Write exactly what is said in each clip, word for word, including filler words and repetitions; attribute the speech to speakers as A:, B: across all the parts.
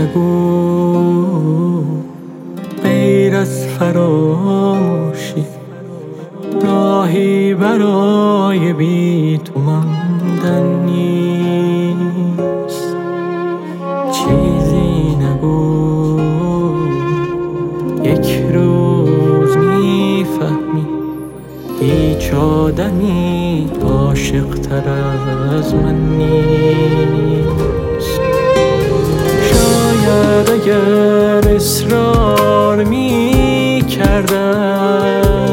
A: نگو غیر از فراموشی راهی برای بی تو ماندن نیست. چیزی نگو یک روز میفهمی هیچ آدمی عاشق تر از من نیست. شاید اگر اصرار می کردم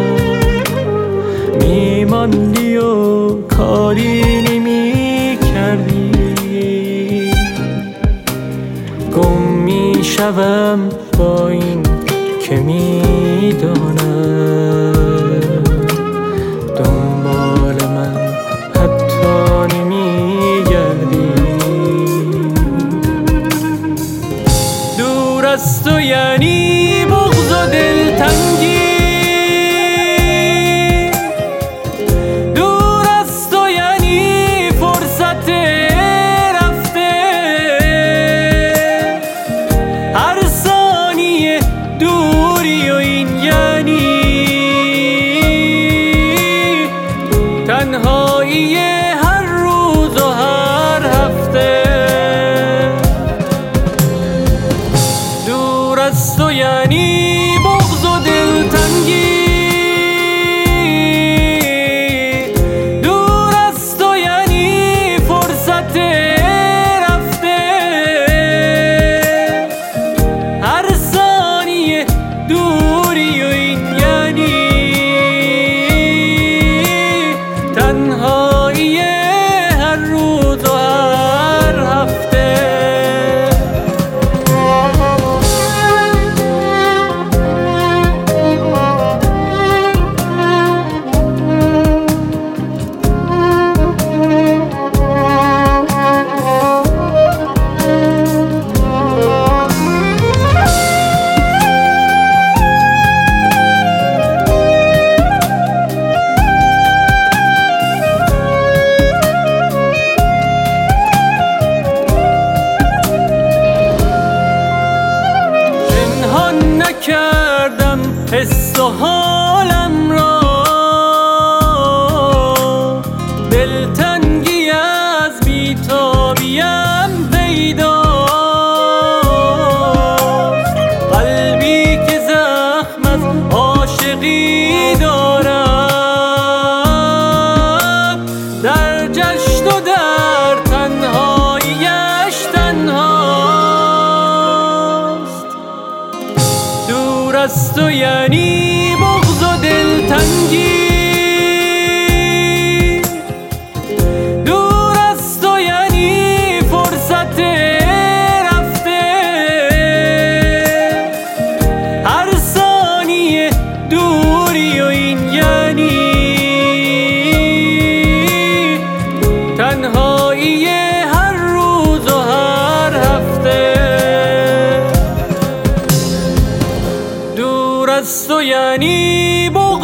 A: میماندی و کاری نمی کردی. گم می شوم با این که می دانم دنبال من حتی نمی گردی. دور از تو یعنی بغض و دلتنگی، دور از تو یعنی فرصت رفته. هر ثانیه دوری و این یعنی تنهایی هر روز و هر هفته. دور از تو یعنی بغض و دلتنگی، دور از تو یعنی فرصت رفته. هر ثانیه دوری و این یعنی تنهایی هر روز و هر هفته. نکردم حس و حالم را، دلتنگی از بی‌تابیم پیداست. قلبی که زخم از عاشقی دارد در جشن و در تنهاییش تنهاست. دور از تو یعنی بغض و دلتنگی، دور از تو یعنی فرصت رفته. هر ثانیه دوری و این یعنی تنهایی هر روز و هر هفته. دور از تو یعنی